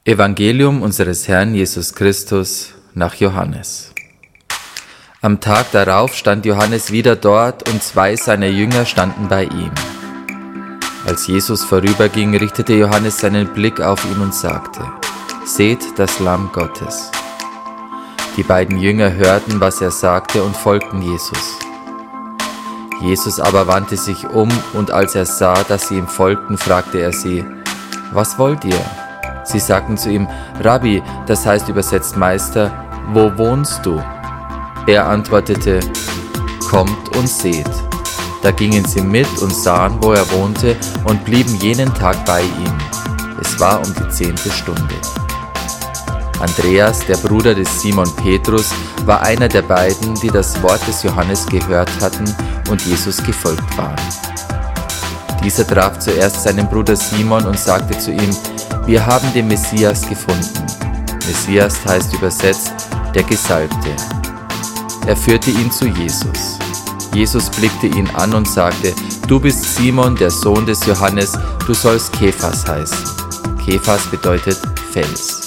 Evangelium unseres Herrn Jesus Christus nach Johannes. Am Tag darauf stand Johannes wieder dort und 2 seiner Jünger standen bei ihm. Als Jesus vorüberging, richtete Johannes seinen Blick auf ihn und sagte: Seht das Lamm Gottes. Die beiden Jünger hörten, was er sagte, und folgten Jesus. Jesus aber wandte sich um, und als er sah, dass sie ihm folgten, fragte er sie: Was wollt ihr? Sie sagten zu ihm: Rabbi, das heißt übersetzt Meister, wo wohnst du? Er antwortete: Kommt und seht. Da gingen sie mit und sahen, wo er wohnte, und blieben jenen Tag bei ihm. Es war um die 10. Stunde. Andreas, der Bruder des Simon Petrus, war einer der beiden, die das Wort des Johannes gehört hatten und Jesus gefolgt waren. Dieser traf zuerst seinen Bruder Simon und sagte zu ihm: Wir haben den Messias gefunden. Messias heißt übersetzt der Gesalbte. Er führte ihn zu Jesus. Jesus blickte ihn an und sagte: Du bist Simon, der Sohn des Johannes, du sollst Kephas heißen. Kephas bedeutet Fels.